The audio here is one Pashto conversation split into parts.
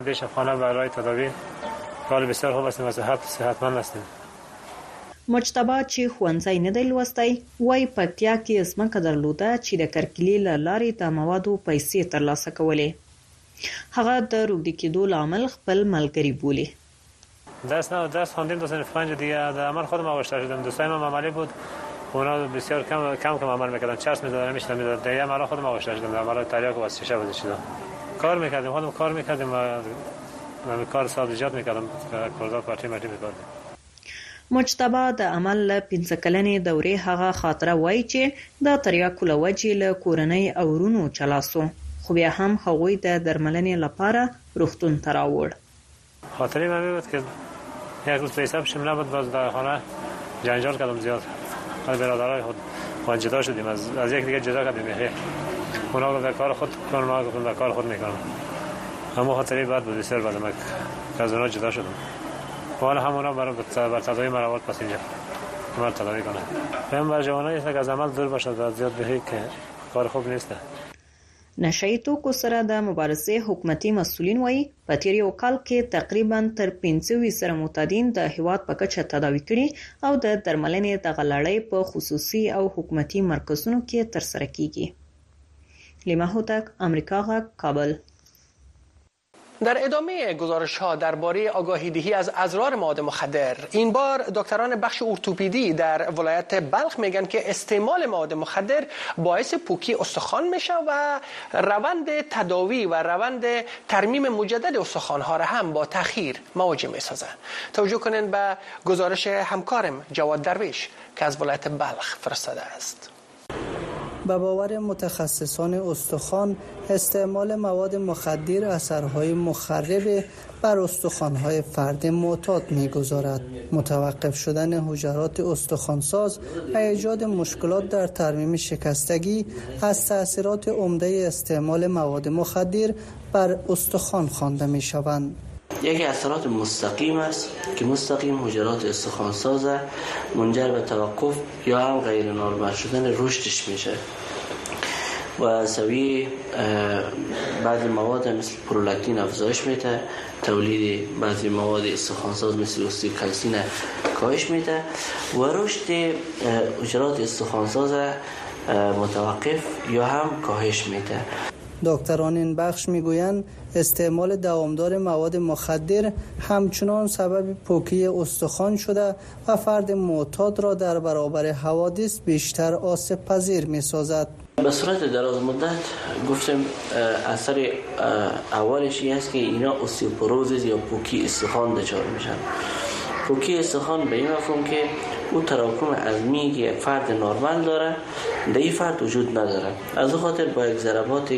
بیشفخانه برای تداوی کار بسیار خوب است و صحتمند هستیم. مجتبی چې ښوونځی نه دی لوستی وایي پکتیا کې ځمکه درلوده چې د کرکیلې له لارې د موادو پیسې ترلاسه کولې. هغه د روږدي کېدو لامل خپل ملګري بولي. درس خواندیم تا صنف 5 دیگه در عمل خودم آغشته شدم. دوستای من عملی بود، اونا بسیار کم عمل میکردن، چرس میدادن میشدن دیگه عمل خودم آغشته شدم. در عمل تریاک و واسطه بود شدم. کار میکردیم، خودم کار میکردیم و کار سبزیجات میکردم، کارزار پارتی میکردیم. مجتبی د عمل له 15 کلنې دورې هغه خاطره وایي چې د تریاکو له وجې له کورنۍ او ورونو چلاسو، خو بیا هم هغوی د درملنې لپاره روغتون ته راوړ. خاطره من بود که یک روز پیسه پیشم نبود، باز در خانه جنجال کردم زیاد. از برادرای خود جدا شدیم، از یک دیگه جدا کردیم. اونا گفتن کار خود کن، ما گفتم کار خود میکنم. اما خاطره بد بود، بسیار بد. من از اونا جدا شدم. حالا همونا برای تداوی مرواد پس اینجا مرا تداوی کنه. من بر جوانایی است که از عمل دور باشد و زیاد بهی که کار خوب نیست. نشئی توکو سره د مبارزې حکومتي مسؤلین وایي په تیر یو کال کې تقریبا تر 25 سره معتادین د هیواد په کچه تداوی کړي او د درملنې د غلړۍ په خصوصي او حکومتي مرکزونو کې ترسره کیږي. لیما هوتک، آمریکا غږ، کابل. در ادامه گزارش ها درباره آگاهی دهی از اضرار مواد مخدر، این بار دکتران بخش ارتوپدی در ولایت بلخ میگن که استعمال مواد مخدر باعث پوکی استخوان میشه و روند تداوی و روند ترمیم مجدد استخوان ها را هم با تأخیر مواجه میسازه. توجه کنین به گزارش همکارم جواد درویش که از ولایت بلخ فرستاده است. به باور متخصصان استخوان، استعمال مواد مخدر اثرهای مخرب بر استخوان‌های فرد معتاد می‌گذارد. متوقف شدن حجرات استخوان‌ساز و ایجاد مشکلات در ترمیم شکستگی از تأثیرات عمده استعمال مواد مخدر بر استخوان خوانده می‌شوند. یکی اثرات مستقیم است که مستقیم حجرات استخوان‌ساز منجر به توقف یا هم غیر نرمال شدن رشدش میشه و سویه بعضی مواد مثل پرولاکتین افزایش میده، تولید بعضی مواد استخوان‌ساز مثل اوستیوکالسین کاهش میده و رشد حجرات استخوان‌ساز متوقف یا هم کاهش میده. دکتران این بخش میگویند استعمال دوامدار مواد مخدر همچنان سبب پوکی استخوان شده و فرد معتاد را در برابر حوادث بیشتر آسیب پذیر می‌سازد. به صورت دراز مدت گفتم اثر اولش این است که اینا اوستیوپوروزیس یا پوکی استخوان دچار میشن. پوکی استخوان به این مفهوم که اون تراکم عظمی که یک فرد نرمال داره در این فرد وجود نداره. از اون خاطر با یک ضربات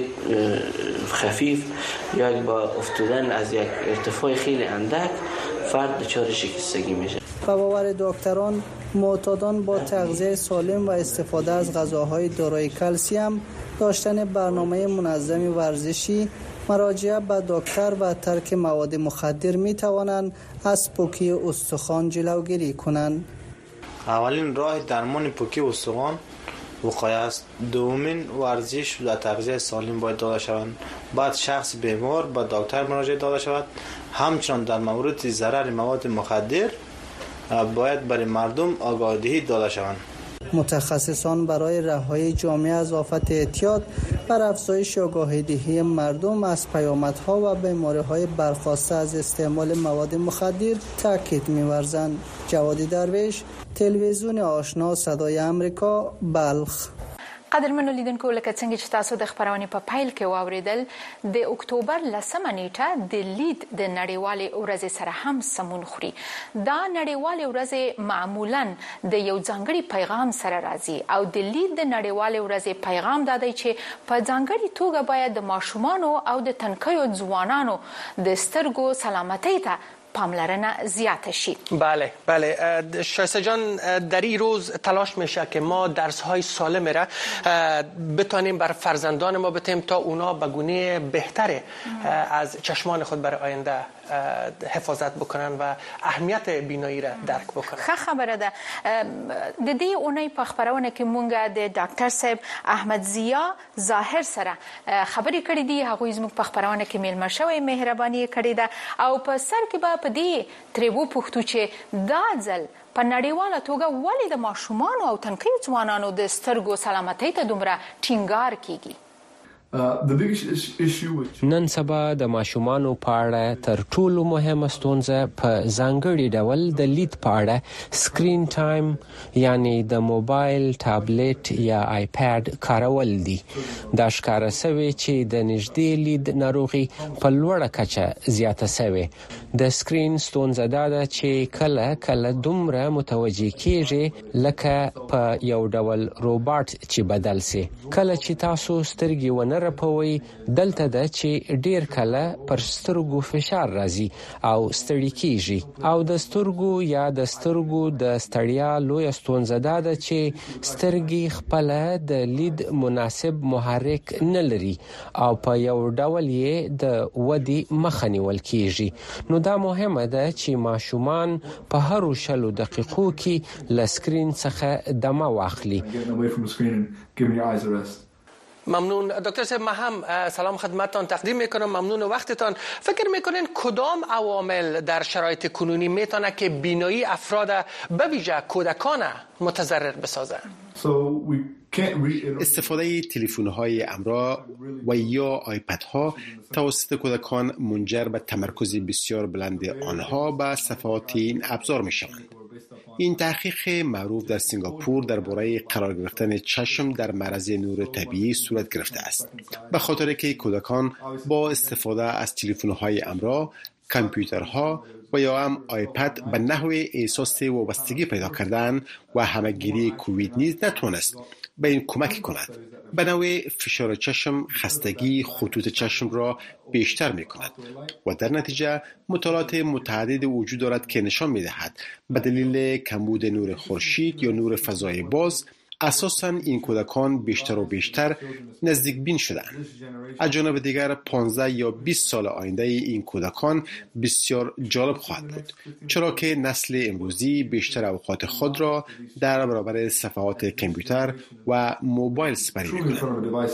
خفیف یا با افتادن از یک ارتفاع خیلی اندک فرد دچار شکستگی میشه. به باور دکتران، معتادان با تغذیه سالم و استفاده از غذاهای دارای کلسیم، داشتن برنامه منظم ورزشی، مراجعه به دکتر و ترک مواد مخدر می توانند از پوکی استخوان جلوگیری کنند. اولین راه درمان پوکی استخوان وقایه است. دومین ورزش و تغذیه سالم باید داده شوند. بعد شخص بیمار به دکتر مراجعه داده شود. همچنان در مورد ضرر مواد مخدر باید برای مردم آگاهی داده شوند. متخصصان برای رهایی جامعه از آفت اعتیاد بر افزایش آگاهی‌دهی مردم از پیامدها و بیماری‌های برخاسته از استعمال مواد مخدر تاکید می‌ورزند. جواد درویش، تلویزیون آشنا صدای آمریکا، بلخ. قدرمنو لیدونکو، لکه څنګه چې تاسو د خبرونې په پیل کې واوریدل، د اکتوبر 10 نیټه د لید د نړیوالې ورځې سره هم سمون خوري. دا نړیوالې ورځې معمولاً د یو ځانګړي پیغام سره راځي او د لید د نړیوالې ورځې پیغام دا دی چې په ځانګړي توګه باید د ماشومانو او د تنکیو ځوانانو د سترګو سلامتۍ ته پاملرنه زیات شي. بله شایسته جان، در این روز تلاش میشه که ما درس‌های سالم را بتونیم بر فرزندان ما بتیم تا اونا به گونه بهتری از چشمان خود برای آینده حفاظت بکنن و اهمیت بینایی را درک بکنن. ښه خبره ده. د دې اونۍ په خبرونه کې مونږ د ډاکټر صاحب احمد ضیا ظاهر سره خبرې کړې دي. هغوی زموږ په خبرونه کې میلمه شوی، مهرباني کړې ده او په سر کې به په دې ترې وپوښتو چې دا ځل په نړیواله توګه ولې د ماشومانو او تنکیو ځوانانو د سترګو سلامتۍ ته دومره ټینګار کیږي. نن سبا د ماشومانو په اړه تر ټولو مهمه ستونزه په ځانګړي ډول د لید په اړه سکرین ټایم یعنی د موبایل، ټابلیټ یا آیپاد کارول دي. دا ښکاره شوی چې د نږدې لید ناروغي په لوړه کچه زیاته شوی. د سکرین ستونزه دا ده چې کله دومره متوجه کیږي لکه په یو ډول روباټ چې بدل سي. کله چې تاسو سترګې ونه رپوي، دلته ده چې ډیر کله پر سترګو فشار راځي او ستړي کیږي. او د سترګو د ستړیا لوی ستونزه ده چې سترګې خپل د لید مناسب محرک نه لري او په یو ډول یې د ودی مخه نیول کیږي. نو دا مهمه ده چې ماشومان په هر 20 دقیقو کې له سکرین څخه دمه واخلي. ممنون دکتر صاحب. ما هم سلام خدمتتان تقدیم میکنم. ممنون وقتتان. فکر میکنین کدام عوامل در شرایط کنونی میتونه که بینایی افراد به ویژه کودکان متضرر بسازه؟ استفاده تلفن‌های همراه و یا آیپدها توسط کودکان منجر به تمرکز بسیار بلند آنها به صفحات این ابزار میشوند. این تحقیق معروف در سنگاپور درباره قرار گرفتن چشم در معرض نور طبیعی صورت گرفته است، به خاطر که کودکان با استفاده از تلفن‌های همراه، کامپیوترها و یا هم آیپد به نحو احساس وابستگی پیدا کردن و همه‌گیری کووید نیز نتوانست به این کمک کند. به نوع فشار چشم خستگی خطوط چشم را بیشتر می کند و در نتیجه مطالعات متعدد وجود دارد که نشان می دهد به دلیل کمبود نور خورشید یا نور فضای باز اساساً این کودکان بیشتر و بیشتر نزدیک بین شدند. از جانب دیگر 15 یا 20 سال آینده این کودکان بسیار جالب خواهد بود، چرا که نسل امروزی بیشتر اوقات خود را در برابر صفحات کامپیوتر و موبایل سپری می‌کند.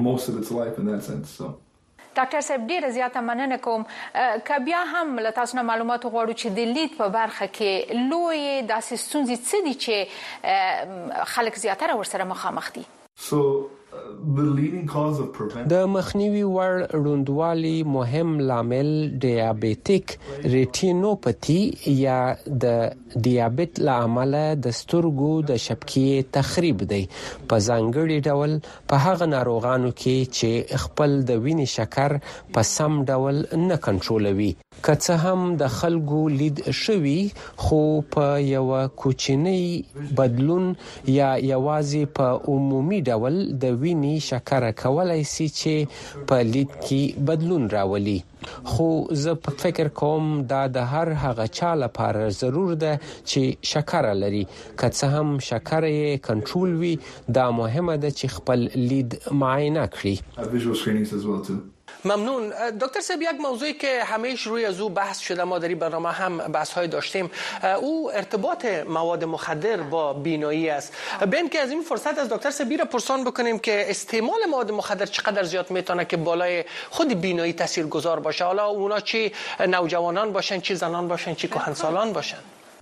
ډاکټر صاحب ډیره زیاته مننه کوم. که بیا هم له تاسو نه معلومات غواړو چې د لید په برخه کې لوی داسې ستونزې څه دي چې خلک زیاتره ورسره مخامخ دي؟ د مخنیوي وړ روندوالي مهم لامل دیابیتیک ریټینوپاتی یا د دیابت لامل د سترګو د شبکیې تخریب دی، په ځانګړي ډول په هغه ناروغانو کې چې خپل د وینې شکر په سم ډول نه کنټرولوي. که څه هم د خلکو لید شوی، خو په یو کوچنی بدلون یا یوازې په عمومي ډول د وینې شکر کولای شي چې په لید کې بدلون راولي. خو زه په فکر کوم دا د هر هغه چا لپاره ضرور ده چې شکر لري. که څه هم شکر یې کنټرول وي، دا مهمه ده چې خپل لید معاینه کړي. ممنون دکتر صاحب. یک موضوعی که همیشه روی از او بحث شده، ما در این برنامه هم بحث های داشتیم، او ارتباط مواد مخدر با بینایی است. بین که از این فرصت از دکتر صاحب را پرسان بکنیم که استعمال مواد مخدر چقدر زیاد میتونه که بالای خود بینایی تاثیرگذار باشه، حالا اونا چی نوجوانان باشن، چی زنان باشن، چی کهنسالان باشن؟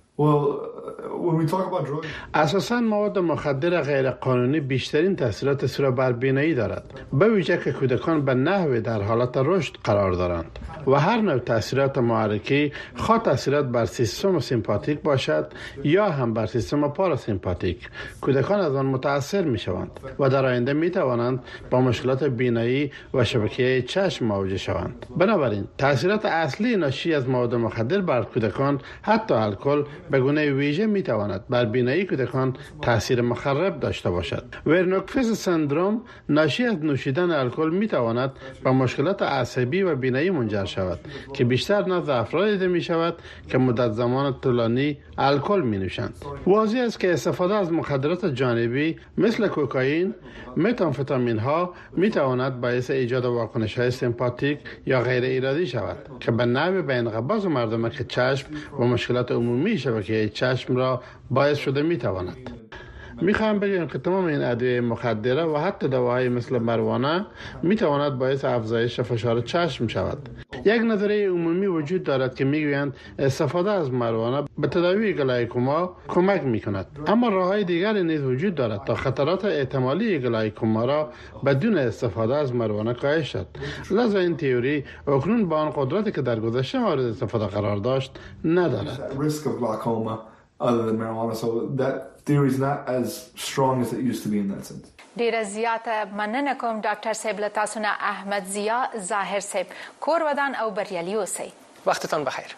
اساساً مواد مخدر غیر قانونی بیشترین تاثیرات سوء بر بینایی دارد، به ویژه که کودکان به نحوی در حالت رشد قرار دارند و هر نوع تاثیرات محرکی، خواه تاثیرات بر سیستم سیمپاتیک باشد یا هم بر سیستم پاراسیمپاتیک، کودکان از آن متاثر می شوند و در آینده می توانند با مشکلات بینایی و شبکیه چشم مواجه شوند. بنابراین تاثیرات اصلی ناشی از مواد مخدر بر کودکان، حتی الکل، به گونه ویژه ویژه می تواند بر بینایی کودکان تاثیر مخرب داشته باشد. ورنوکفیس سندروم ناشی از نوشیدن الکل می تواند به مشکلات عصبی و بینایی منجر شود که بیشتر نزد افراد دیده می شود که مدت زمان طولانی الکل می نوشند. واضح است که استفاده از مخدرات جانبی مثل کوکائین، متامفتامین ها می تواند باعث ایجاد واکنش های سمپاتیک یا غیر ارادی شود که به نحو به انقباض مردم که چشم و مشکلات عمومی شبکه چشم را باعث شده می تواند. میخوام بگم که تمام این ادویه مخدره و حتی دواهای مثل مروانه میتواند باعث افزایش فشار چشم شود. یک نظریه عمومی وجود دارد که میگویند استفاده از مروانه به تداوی گلایکوما کمک میکند، اما راههای دیگری نیز وجود دارد تا خطرات احتمالی گلایکوما را بدون استفاده از مروانه کاهش دهد. لذا این تئوری اکنون با آن قدرتی که در گذشته مورد استفاده قرار داشت ندارد. Other than marijuana, so that theory is not as strong as it used to be in that sense. ډیره زیاته مننه کوم ډاکټر صاحب له تاسو نه. احمد ضیا ظاهر صاحب، کور ودان او بریالي اوسئ. وختتان بخیر.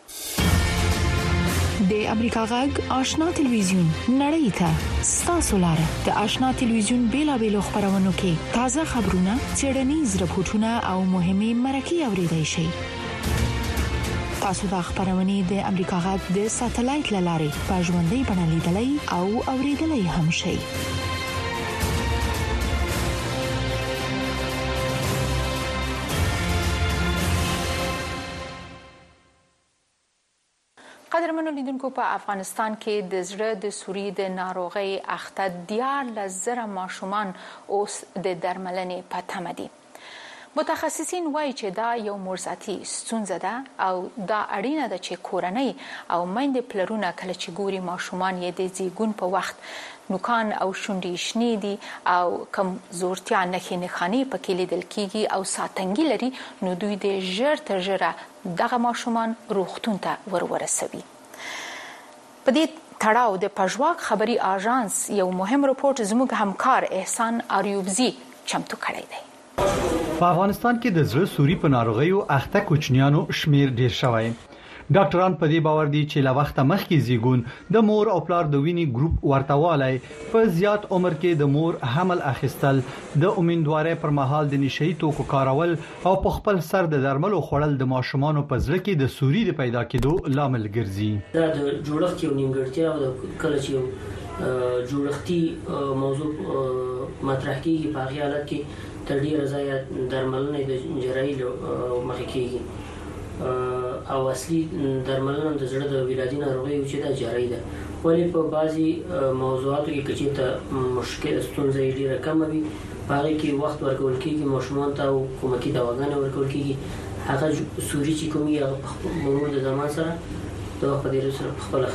د امریکا غږ آشنا تلویزیون نړۍ ته ستاسو لاره. د آشنا تلویزیون بیلابېلو خبرونو کې تازه خبرونه، څېړنیز راپورټونه او مهمه مرکې اورېدای شئ. تاسو د خبرونې د امریکا غږ د ساتلایت لارې په ژوندۍ بڼه لیدلای او اوریدلای هم شئ. قدرمنو لیدونکو، په افغانستان کې د زړه د سوري د ناروغۍ اخته 14,000 ماشومان اوس د درملنې په تمه دي. متخصصین وایي چې دا یو مرزاتي ستونزه ده او دا اړینه ده چې کورنۍ او میندې پلرونه کله چې ګوري ماشومان یې د زیږون په وخت نوکان او شونډې شنې دي او کمزورتیا نښې نښانې پکې لیدل کیږي او ساتنګي لري، نو دوی د ژر تر ژره دغه ماشومان روغتون ته ورسوي. په دې تړاو د پژواک خبري آژانس یو مهم رپورټ زموږ همکار احسان آریوبزي چمتو کړی دی. په افغانستان کې د زړه سوري په ناروغیو اخته کوچنیانو شمیر ډیر شوی. ډاکټران په دې باور دي چې لا وخت مخکې زیږون د مور او پلار د وینې ګروپ ورتهوالی په زیات عمر کې د مور حمل اخیستل، د امیندوارۍ پر مهال د نشئی توکو کارول او په خپل سر د درملو خوړل د ماشومانو په زړه کې د سوري د پیدا کېدو لامل ګرځي. دا د جوړښت یو نیمګړتیا او کله چې جوړښتي موضوع مطرح کیږي په هغه حالت کې تر ډیره ځایه درملنه د جراحي مخکې کیږي او اصلي درملنه د زړه د ولادي ناروغیو چې د جراحي ده، ولی په بعضي موضوعاتو کې چې ته مشکل ستونزې ډیره کم وي، هغه کې وخت ورکول کیږي ماشومان ته او کومکی دواګانې ورکول کیږي. هغه سوري چې کومي هغه مرور د زمان سره د وخت ډیر سره خپل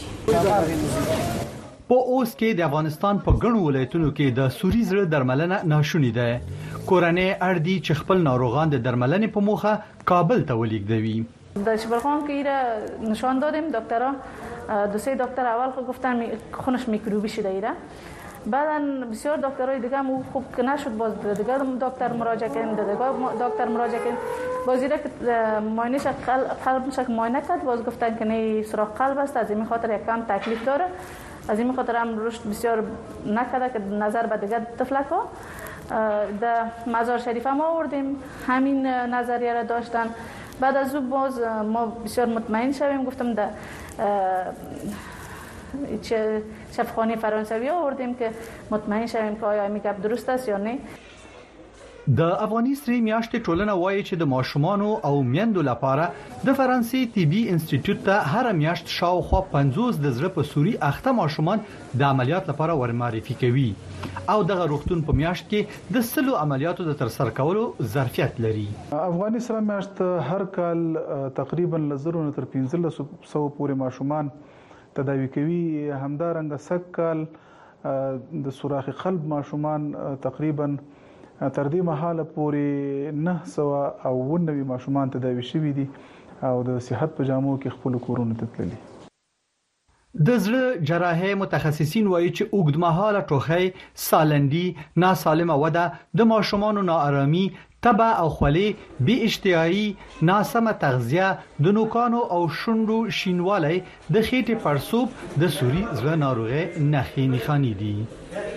حقيقي. په اوس کې د افغانستان په ګڼو ولایتونو کې د سوري زړه درملنه ناشونې ده. کورنۍ اړدي چې خپل ناروغان د درملنې په موخه کابل ته ولیږدوي. در شبرغان که ایره نشان دادیم دکترها، دو سه دکتر اول گفتن خونش میکروبی شده ایره، بعدا بسیار دکترهای دیگه هم خوب که نشد باز دیگه دکتر مراجعه کردن، دیگه دکتر مراجعه کردن، باز ایره که معاینش قلبش معاینه کرد، باز گفتن که نه سوراخ قلب است، از این خاطر یکم تکلیف داره، از این خاطر هم رشد بسیار نکرده که نظر به دیگه طفلک ها در مزار شریف ما آوردیم، همین نظریه را داشتن. بعد از اون باز ما بسیار مطمئن شویم، گفتم در شفاخانه فرانسوی آوردیم که مطمئن شویم که آیا میگه درست است یا نه. د افغاني سری میاشتې ټولنه وایي چې د ماشومانو او میندو لپاره د فرانسې طبي انسټیټیوټ ته هر میاشت شاوخوا 50 د زړه په سوري اخته ماشومان د عملیات لپاره ورمعرفي کوي او دغه روغتون په میاشت کې د 100 عملیاتو د ترسره کولو ظرفیت لري. افغاني سره میاشت هر کال تقریبا لزرونه تر 1500 پورې ماشومان تداوي کوي. همدارنګه سکل د سوراخ قلب ماشومان تقریبا تر دې مهاله پورې 990 ماشومان تداوي شوي دي او د صحت په جامو کې خپل کورونه ته تللي. د زړه جراحي متخصصین وایي چې اوږدمهاله ټوخی، سالندي، ناسالمه وده، د ماشومانو ناارامي، تبه او خولې، بی اشتهایی، ناسمه تغذیه، د نوکانو او شونډو شینوالی د خېټې پړسوب د سوری زړه ناروغي نښې دي.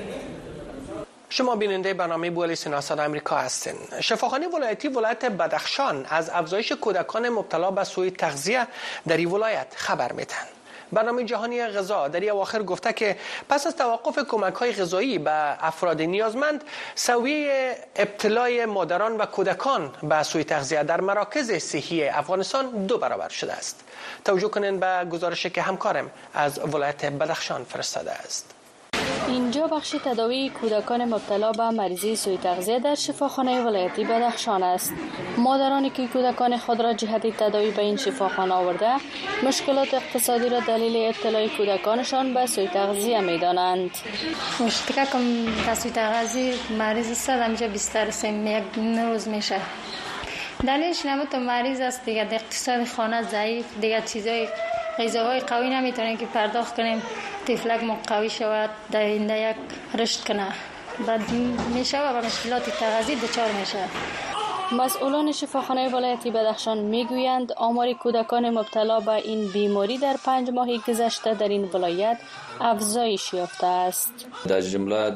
شما بیننده برنامه بولیس ناساد آمریکا هستین. شفاخانه ولایتی ولایت بدخشان از افزایش کودکان مبتلا به سوء تغذیه در این ولایت خبر میدن. برنامه جهانی غذا در این اواخر گفته که پس از توقف کمک‌های غذایی به افراد نیازمند، سویه ابتلای مادران و کودکان به سوء تغذیه در مراکز صحی افغانستان 2 برابر شده است. توجه کنین به گزارشی که همکارم از ولایت بدخشان فرستاده است. اینجا بخش تداوی کودکان مبتلا به مریضی سوء تغذیه در شفاخانه ولایتی بدخشان است. مادرانی که کودکان خود را جهت تداوی به این شفاخانه آورده، مشکلات اقتصادی را دلیل ابتلای کودکانشان به سوء تغذیه می‌دانند. مشکل کم سوء تغذیه مریض است، همینجا بیشتر یک روز میشه. دلیلش نمود مریض است دیگه، اقتصاد خانه ضعیف، دیگه چیزای غذاهای قوی نمیتونیم که پرداخت کنیم، طفلک قوی شود، در آینده یک رشد کنه، بعد میشه و مشکلات تغذیه دچار میشه. مسئولان شفاخانه ولایتی بدخشان میگویند آمار کودکان مبتلا به این بیماری در 5 ماه گذشته در این ولایت افزایش یافته است. در جمله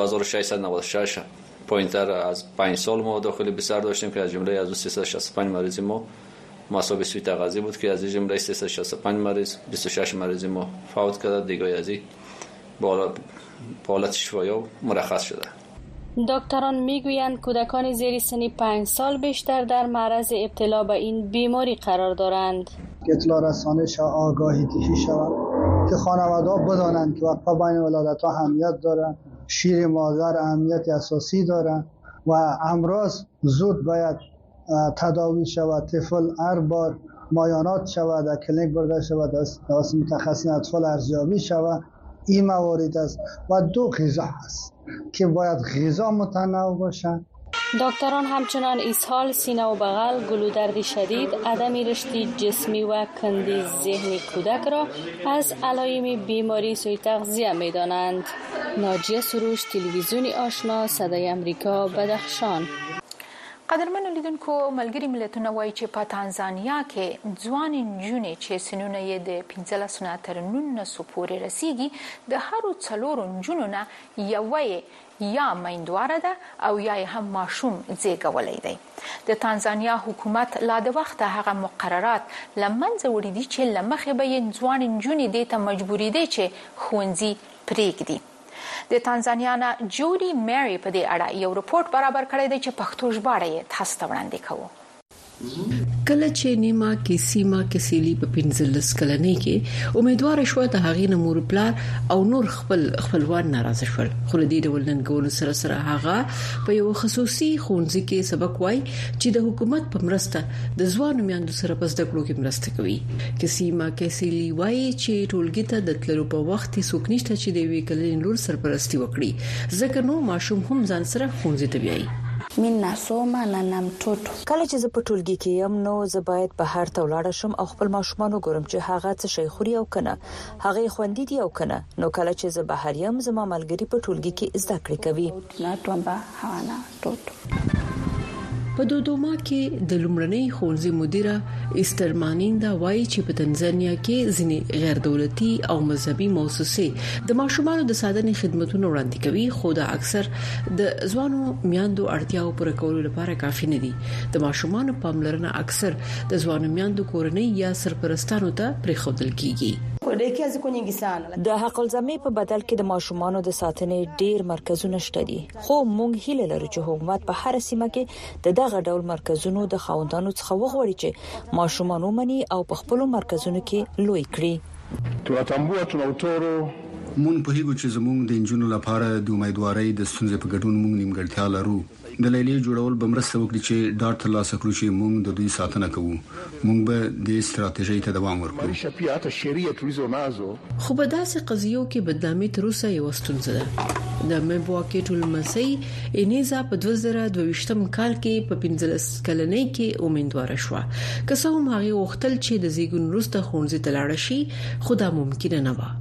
2696 پایین‌تر از 5 سال ما داخل بسر داشتیم که از جمله از 365 مریض ما مصاب سوء تغذیه بود که از این جمله 365 مریض 26 مریض ما فوت کرده، دیگه از این بالا حالت شفایی مرخص شده. دکتران میگویند کودکان زیر سن 5 سال بیشتر در معرض ابتلا به این بیماری قرار دارند. اطلاع رسانی آگاهی کشی شود که خانواده‌ها بدانند که وقفه بین ولادت‌ها اهمیت دارند، شیر مادر اهمیت اساسی دارند و امراض زود باید تداوی شود. طفل هر بار مایانات شود، در کلینیک برده شود، از متخصصین اطفال ارزیابی شود. این موارد است و 2 غذا هست که باید غذا متنوع باشند. دکتران همچنان اسهال، سینه و بغل، گلودرد شدید، عدم رشد جسمی و کندی ذهنی کودک را از علائم بیماری سوء تغذیه می‌دانند. ناجیه سروش، تلویزیون آشنا، صدای امریکا، بدخشان. قدرمنو لیدونکو، ملګری ملتونه وایي چې په تانزانیا کې ځوان نجونې چې سنونه یې د 15 نه تر 19 پورې رسیږي، د هرو 4 نجونو نه یوه یا میندواره ده او یا هم ماشوم زیږولی دی. د تانزانیا حکومت لا د وخته هغه مقررات لمنځه وړي دي چې لمخې به یې ځوان نجونې دې ته مجبورې دي چې ښوونځي پرېږدي. د تانزانیا نه جودي مری په دې اړه یو رپورت برابر کړی دی چې پښتو ژباړه یې تاسو ته وړاندې کوو. کله چې نیما کیسیما کیسیلی په 15 کلنۍ کې امیدوار شو د هغې نمور پلار او نور خپلوان ناراضه شول، خو د دې ډول ننګونو سره سره هغه په یو خصوصي ښوونځي کې سبق وای چې د حکومت په مرسته د ځوانو میندو سره په زده کړو کې مرسته کوي. کیسیما کیسیلی وای چې ټولګي ته د تللو په وخت څوک نشته چې د وی کلن لور سرپرستی وکړي، ځکه نو ماشوم هم ځان سره ښوونځي ته بیایي. من nasoma na na mtoto. کله چې زه په ټولګي کې یم نو زه باید بهر ته ولاړ شم او خپل ماشومان وګورم چې هغه څه شي خوري او کنه، هغه خوندې دي او کنه. نو کله چې زه بهر یم زما ملګری په ټولګي کې زده کړې کوي. په دودوما کې د لومړنۍ ښوونځي مدیره استرمانیندا وایي چې په تنزانیا کې ځینې غیر دولتي او مذهبي مؤسسې د ماشومانو د ساتنې خدماتونه وړاندې کوي، خو دا اکثر د ځوانو میاندو اړتیاو پوره کولو لپاره کافي نه دي. د ماشومانو پاملرنه اکثر د ځوانو میاندو کورنۍ یا سرپرستانو ته پرېښودل کیږي. د حق الزامي په بدل کې د ماشومانو د ساتنې ډیر مرکزونه شته دي، خو موږ هیله لرو چې حکومت په هر سیمه کې د دغه ډول مرکزونو د خاوندانو څخه وغواړي چې ماشومان ومني او په خپل مرکزونو کې لوی کړي. مون په هیڅ چې زموږ د انجونو لپاره د امیدوارۍ د ستونزې په ګډون موږ نیمګړتیا لرو. د لیلې جوړول به مرسته وکړي چې ډاټ ترلاسه کړو چې موږ د دوی ساتنه کوو. موږ به د ستراتیژۍ ته دوام ورکړو. خو په داسې قضیو کې بدنامي تر اوسه یو ستونزه ده. د مبواکې ټولمسي انیزا په 2022 کال کې په 15 کلنۍ کې امیدوار شو. که څه هم هغه وختل چې د زیګون وروسته ښوونځي ته لاړ شي، خو دا ممکن نه و.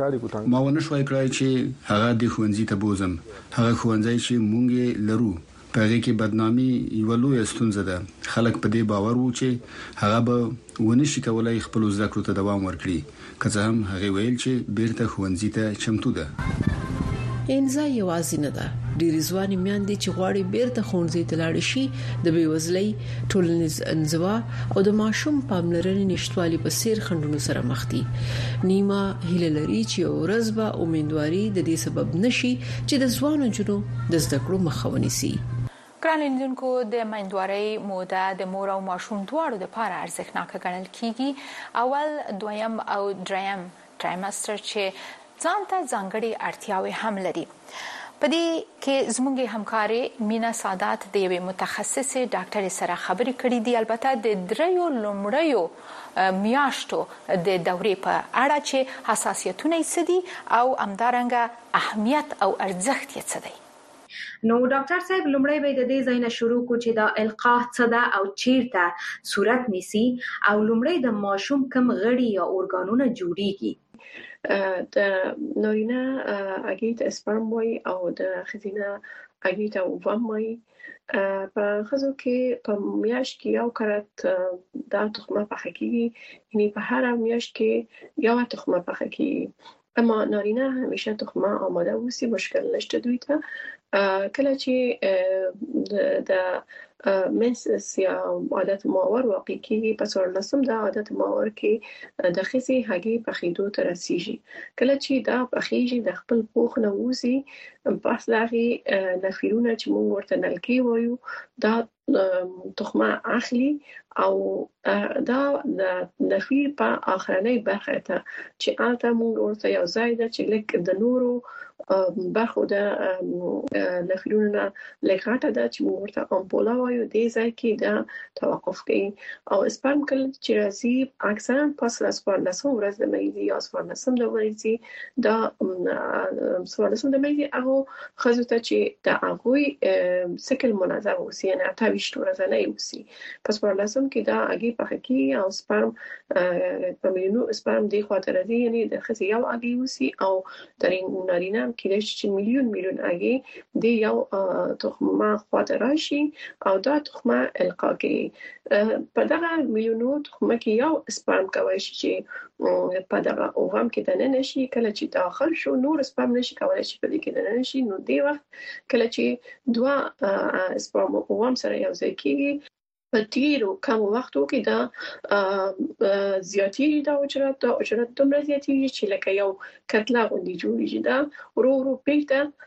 ما ونه شوای کړای چې هغه د ښوونځي ته بوزم. هغه ښوونځي چې مونږ لرو په هغه کې بدنامي یو لوی ستونزه ده. خلک په دې باور وو چې هغه به ونشي کولای خپل زده کړو ته دوام ورکړي، که څه هم هغه ویل چې بیرته ښوونځي ته چمتو ده. انزا یوازې نه ده. ډېری ځوانې میندې چې غواړي بیرته ښوونځي ته لاړ شي د بیوزلۍ، ټولنیز انزوا او د ماشوم پاملرنې نشټوالي په څیر خنډونو سره مخ دي. نیما هیله لري چې ورځ به امیدواري د دې سبب نشي چې د ځوانو جنو د زده کړو مخه ونیسي. ګران لیدونکو، د میندوارۍ موده د مور او ماشوم دواړو لپاره ارزښتناکه ګڼل کیږي. اول، دویم او دریم ټرایمستر چې ځان ته ځانګړي اړتیاوې هم لري. په دې کې زموږ همکارې مینا سادات د یوې متخصصې ډاکټرې سره خبرې کړې دي، البته د دریو لومړیو میاشتو د دورې په اړه چې حساسیتونه یې څه دي او همدارنګه اهمیت او ارزښت یې څه دی. نو ډاکټر صاحب، لومړی به د دې ځای نه شروع کو چې دا القاح څه ده او چیرته صورت نیسي، او لومړی د ماشوم کوم غړي یا اورګانونه جوړیږي. د نارینه اګې ته سپرم وایي او د ښځینه اګې ته اووم وایي. په ښځو کې په میاشت کې یو کرت دا تخمه پخه کیږي، یعنی په هر میاشت کې یو تخمه پخه کیږي. اما نارینه همیشه تخمه آماده وسی، مشکل نشته دوی ته. کله چې د منسس یا عادت ماور واقع کیږي، په 14 د عادت ماور کې د خزي هګۍ پخېدو ته رسیږي. کله چې دا پخېږي د خپل پوخ نه وځي، پس دغه نفیرونه چې موږ ورته نلکې وایو دا تخمه اخلي او دا د نفیر په اخرنۍ برخه ته چې البته موږ ورته یو ځای ده چې لکه د نورو برخو د نفیرونه لکاته ده چې موږ ورته امپولا وایو، دې ځای کې دا توقف کوي. او سپرم کله چې راځي اکثرا پس له 14 ورځ د مېزي یا 14 د ورځې دا 14 د مېزي هغه خزو ته چې د هغه سکل منظم اوسي، یعنی 28 ورځې نه اوسي. پس 14 کې دا اګي پخې کی او سپرم په مليونو سپرم دی خاطر دی، یعنی د خزي یو اګي اوسي او د نارینه کې د مليون اګي دی یو تخمه خاطر راشي او دا تخمه القا کوي. په دغه مليونو تخمه کې یو سپرم کوي چې په دغه اوغم کې د نه نشي، کله چې داخل شو نور سپرم نشي کولای چې په دې کې د نه نشي. نو دی وخت کله چې دوا سپرم اوغم سره یو ځای کیږي، په ډیرو کم وختو کې دا زیاتېږي. دا اجرات دومره زیاتېږي چې لکه یو کتله غوندې جوړیږي. دا ورو ورو پیږي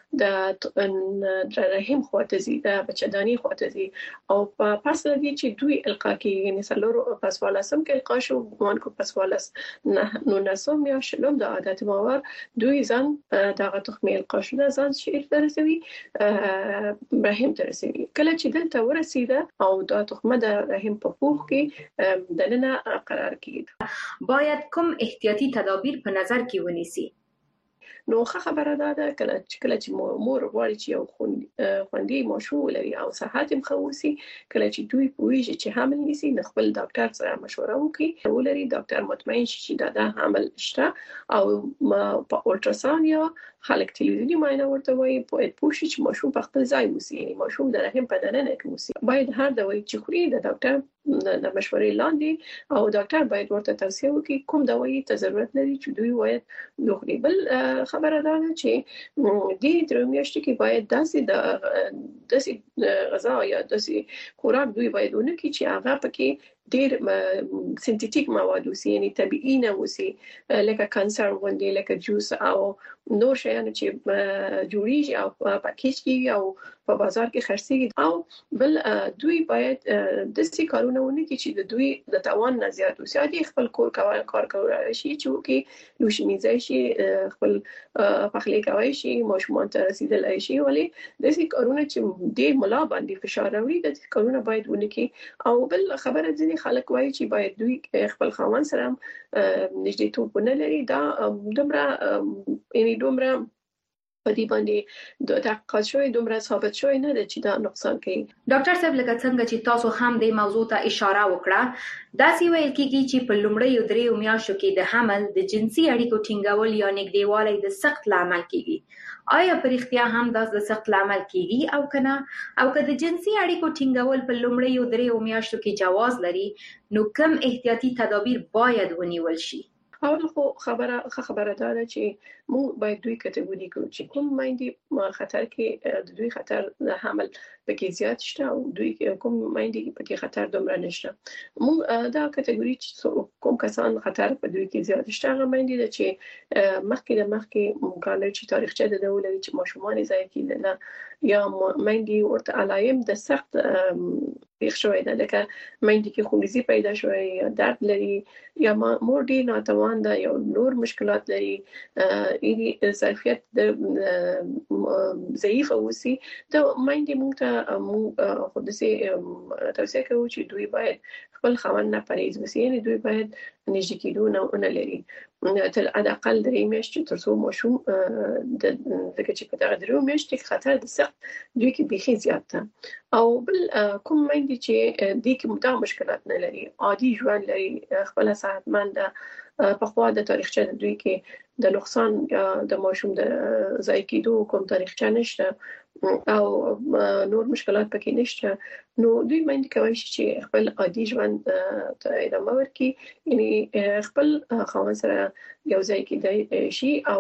د رحم خواته زی، د بچدانی خواته زی، او په پس لدی چې دوی القا کوي، یعنی سلور پس والاسم کې القا شو ګمان کو پس والاس نو نسوم یا شلوم د عادت ماور دوی ځان دغه تخمه القا شو د ځان شیر درسوي رحم درسوي. کله چې دلته ورسیده او دا تخمه د رحم په پوښ کې دننه قرار کیږي، باید کوم احتیاطي تدابیر په نظر کې ونیسي؟ نو خبره ده کله چې مور غواړي چې یو خوندي ماشوم ولري او صحت یې خوسي، کله چې دوی پوهیږي چې حامل نیسي، نو خپل ډاکټر سره مشوره وکړي ولري، ډاکټر مطمئن شي چې دا حامل شته او په الټراساوند یا خلک تلویزیونی معاینه ورته وایي، باید پوښي چې ماشوم په خپل ځای موسی، یعنی ماشوم د رحم په دننه کې موسی. باید هر دوايي چې خوري د ډاکټر د مشورې لاندې، او ډاکټر باید ورته توصیه وکړي کوم دوايي ته ضرورت لري چې دوی باید وخوري. بل خبره ده چې د درې میاشتې کې باید داسې غذا یا داسې خوراک دوی باید ونکړي چې هغه پکې ډیر سنتیټیک مواد وسی، یعنی طبيعي نه وسی، لکه کانسر غوندې، لکه جوس او نور شیان چې جوړیږي او پاکیج کیږي او په بازار کې خرڅيږي. او بل دوی باید د څه کارونه ونه کې چې د دوی د توان نه زیات وسی، عادي خپل کار کولای شي چې لوشمیزای شي، خپل پخلی کوي شي، ماشومان ته رسیدلای شي، ولی د څه کارونه چې د ملا باندې فشار راوړي د څه کارونه باید ونه کې. او بل خبره ځینې خلک وایي چې باید دوی خپل خاوند سره نږدې توپ نه لري. دا دومره په دې باندې د تحقیقات شوی دومره ثابت شوی نه دی چې دا نقصان کوي. ډاکټر صاحب لکه څنګه چې تاسو هم د موضوع ته اشاره وکړه دا سی ویل کیږي چې په لومړیو 3 میاشتو کې د حمل د جنسي اړیکو ټینګول یا نږدېوالی د سخت لامل کیږي. آیا په رښتیا هم دا د سخت لامل کیږي او کنه او که د جنسي اړیکو ټینګول په لومړیو 3 میاشتو کې جواز لري نو کوم احتیاطي تدابیر باید ونیول شي؟ اول خو خبره دا ده چې موږ باید دوی کټګوري کړو چې کوم مایندې خطر کې د دوی خطر د حمل پکې زیات شته او دوی کوم مایندې پکې خطر دومره نشته. موږ دا کټګوري چې کوم کسان خطر په دوی کې زیات شته هغه مایندې چې مخکې مقاله چې تاریخچه د دولت چې ماشومان ځای کېدل یا مایندې ورته علایم د سخت پیښ شوی ده لکه مایندې کې خونریزي پیدا شوی یا درد لري یا مور ډېر ناتوان ده یا نور مشکلات لري یعنی ظرفیت د ضعیف اوسي ته مایندې موږ ته خود سي توصیه کوي چې دوی باید خپل خاوند نه پرهیز وکړي یعنی دوی باید نږدې کېدو نه لري تر اقل 3 میاشتې تر څو ماشوم د چې په دغه 3 میاشتې کې خطر د سخت دوی کې بيخي زیات ده او بل کوم مایندې چې د کې مدام مشکلات نه لري عادي ژوند لري خپل صحتمند په خوا د تاریخچه د دوی کې د نقصان یا د ماشوم د ځای کېدو کوم تاریخچه نشته او نور مشکلات پکې نشته نو دوی مایندې کوي چې خپل عادي ژوند ته ادامه ورکړي یعنی خپل خاوند سره یو ځای کې شي او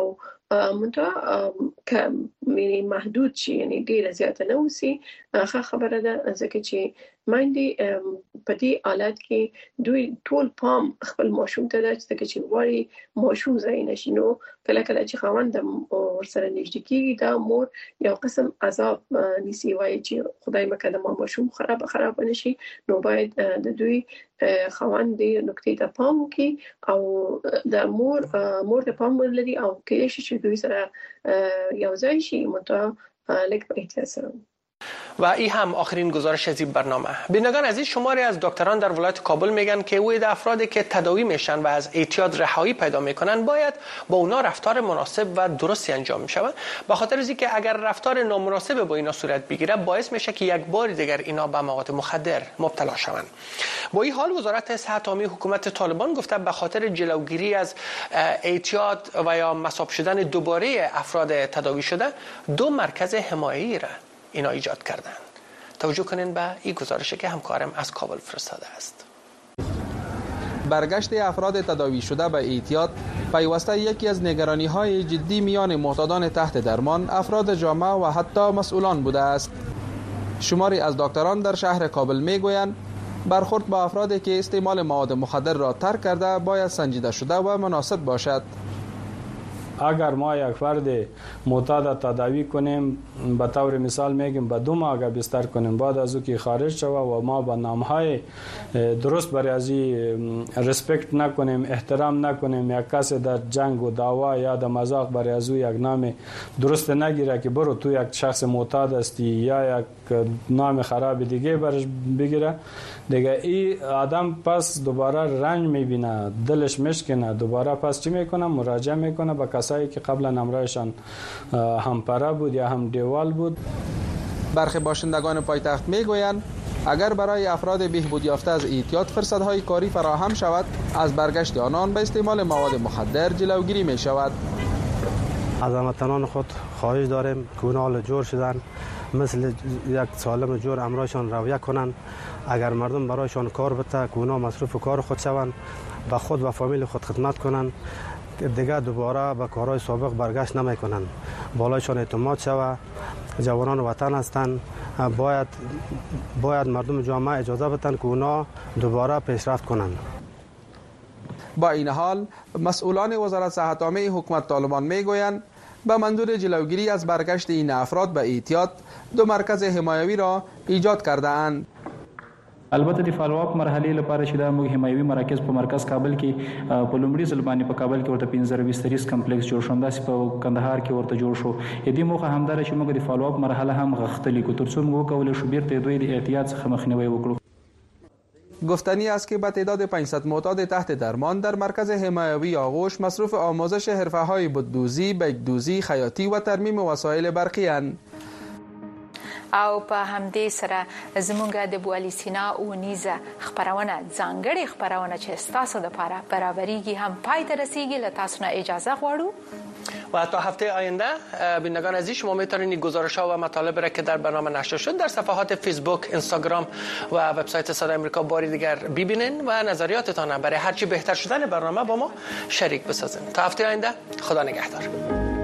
منتها محدود شي یعنی ډیره زیاته نه وسی خبره ده ځکه چې مایندې په دې حالت کې دوی ټول پام خپل ماشوم ته ده چې واري ماشوم ځای نشي نو کله چې خاوند ورسره نږدې کیږي دا مور یو قسم عذاب نسی وایي چې خدای مکه د ماشوم خراب نشي نو باید د دوی خاوند دې نکته ته پام وکړي او د مور د پام ولري او کله چې دوی سره یو ځای شي منتها لکه په احتیاط سره. و این هم آخرین گزارش از این برنامه. بینندگان عزیز شماری از دکتران در ولایت کابل میگن که اوید افرادی که تداوی میشن و از اعتیاد رهایی پیدا میکنن باید با اونا رفتار مناسب و درستی انجام میشود به خاطر اینکه اگر رفتار نامناسب با اینا صورت بگیره باعث میشه که یک بار دیگر اینا به مواد مخدر مبتلا شوند. با این حال وزارت صحت عامه حکومت طالبان گفته به خاطر جلوگیری از اعتیاد و یا مصاب شدن دوباره افراد تداوی شده 2 مرکز حمایتی را اینا ایجاد کردند. توجه کنین به این گزارشی که همکارم از کابل فرستاده است. برگشت افراد تداوی شده به اعتیاد پیوسته یکی از نگرانی‌های جدی میان معتادان تحت درمان، افراد جامعه و حتی مسئولان بوده است. شماری از دکتران در شهر کابل میگویند برخورد با افرادی که استعمال مواد مخدر را ترک کرده باید سنجیده شده و مناسب باشد. اگر ما یک فرد معتاد تداوی کنیم به طور مثال میگیم به 2 ماه بستر کنیم بعد از او که خارج شود و ما با نامهای درست برای از ریسپکت نکنیم احترام نکنیم یک کس در جنگ و دعوا یا در مذاق برای از او یک نام درست نگیره که برو تو یک شخص معتاد هستی یا یک نام خراب دیگه برش بگیره دیگه این آدم پس دوباره رنج میبینه دلش مشکنه دوباره پس چی میکنه مراجعه میکنه به کسایی که قبلا همراهشان همپره بود یا هم دیوال بود. برخی باشندگان پایتخت میگویند اگر برای افراد بهبود یافته از اعتیاد فرصت‌های کاری فراهم شود از برگشت آنان به استعمال مواد مخدر جلوگیری می شود. از هموطنان خود خواهش داریم که اونها جور شدن مثل یک سالم جور امرایشان رویه کنند. اگر مردم برایشان کار بده که اونها مصروف کار خود شوند به خود و فامیل خود خدمت کنند دیگه دوباره به کارهای سابق برگشت نمی کنند. بالایشان اعتماد شود. جوانان وطن هستند باید مردم جامعه اجازه بدن که اونا دوباره پیشرفت کنند. با این حال مسئولان وزارت صحت عامه حکومت طالبان میگویند به منظور جلوگیری از برگشت این افراد به اعتیاد 2 مرکز حمایوی را ایجاد کرده اند. البته د فالوآپ مرحله لپاره چې د حمایوي مراکز په مرکز کابل کې په لومړي ځل باندې په کابل کې ورته 15 کمپلیکس جوړ شو داسې په کندهار کې ورته جوړ شو دې موخه همدار چې موږ د فالوآپ مرحله هم غختلې کو ترڅو موږ کولای شو بیرته دوی د احتیاط څخه مخنیوي وکړو. گفتنی است که به تعداد 500 معتاد تحت درمان در مرکز حمایوی آغوش مصروف آموزش حرفه‌های بت‌دوزی، بیک‌دوزی، خیاطی و ترمیم وسایل برقی اند. او په همدې سره زمونږ د بوالی سینا او نیزه خبرونه ځانګړې خبرونه چې تاسو د لپاره برابرېږي هم پای ته رسیږي. له تاسو نه اجازه غواړو و تا هفته آینده بینندگان عزیز شما میتونید گزارش‌ها و مطالب را که در برنامه نشر شد در صفحات فیسبوک، اینستاگرام و وبسایت صدای آمریکا باری دیگر ببینین و نظریاتتان برای هرچی بهتر شدن برنامه با ما شریک بسازین. تا هفته آینده خدا نگهدار.